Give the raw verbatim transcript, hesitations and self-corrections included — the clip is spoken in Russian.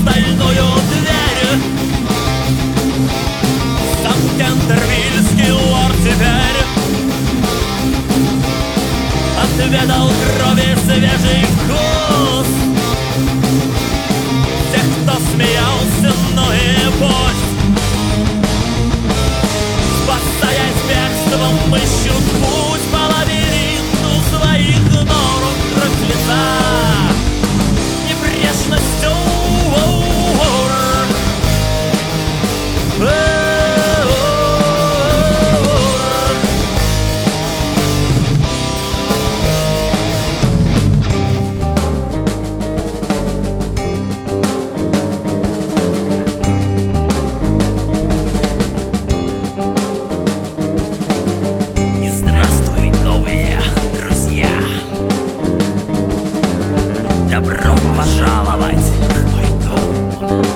стальную дверь. Сам кентервильский лорд теперь отведал крови свежий вкус. Тех, кто смеялся, ну и пусть. Спасаясь бегством, ищут путь по лабиринту своих нор. Кровь лица небрежностью. Добро пожаловать в мой дом.